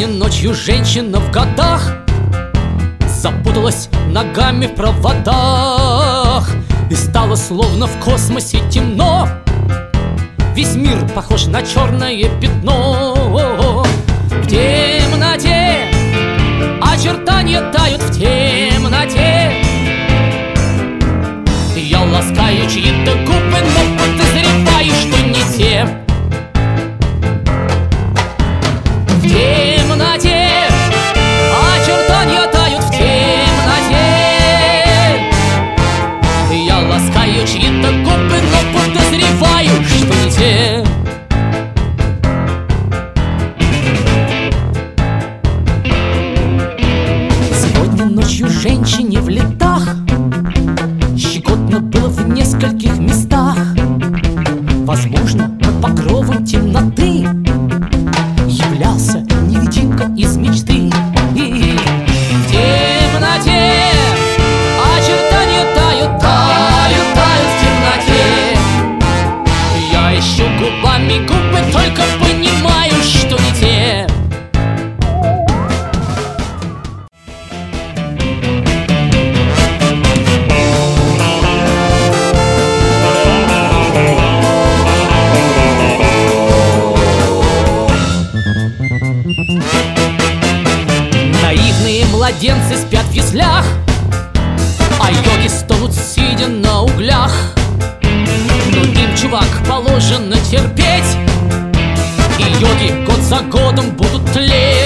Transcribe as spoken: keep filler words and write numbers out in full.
Сегодня ночью женщина в годах запуталась ногами в проводах, и стало словно в космосе темно. Весь мир похож на черное пятно. В темноте очертания тают, в темноте я ласкаю чьи-то губы, но подозреваю, что не те. В темноте очертания тают, в темноте я ласкаю чьи-то губы, но подозреваю, что не те. Сегодня ночью женщине в летах щекотно было в нескольких местах. Возможно, под покровом темноты являлся невидимка из мечты. В темноте очертания тают, тают, тают в темноте. Я ищу губами губы, только понимаю, что не те. Наивные младенцы спят в яслях, а йоги стонут, сидя на углях. Но им, чувак, положено терпеть, и йоги год за годом будут тлеть.